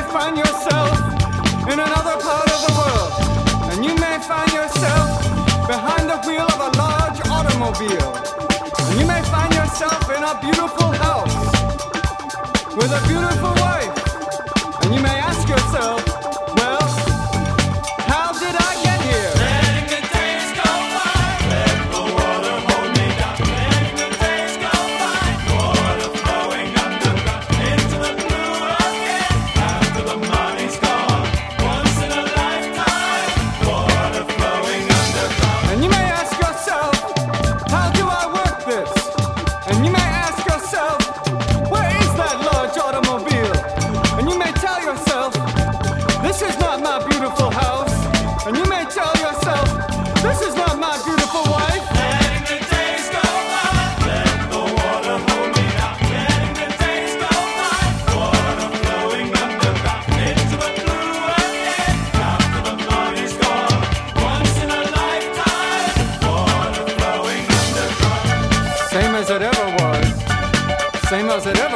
find yourself in another part of the world, and you may find yourself behind the wheel of a large automobile, and you may find yourself in a beautiful house with a beautiful wife, and you may ask yourself, well, how did I get here? Letting the days go by, let the water hold me down. Letting the days go by, water flowing underground into the blue again. After the money's gone, once in a lifetime, water flowing underground. And you may ask yourself, how do I work this? And you may ask yourself, where is that large automobile? And you may tell yourself, this is not my beautiful house. And you may tell yourself, this is not my beautiful wife. Letting the days go by, let the water hold me down. Letting the days go by, water flowing underground into the blue again. After the money's gone, once in a lifetime, water flowing underground. Same as it ever was. Same as it ever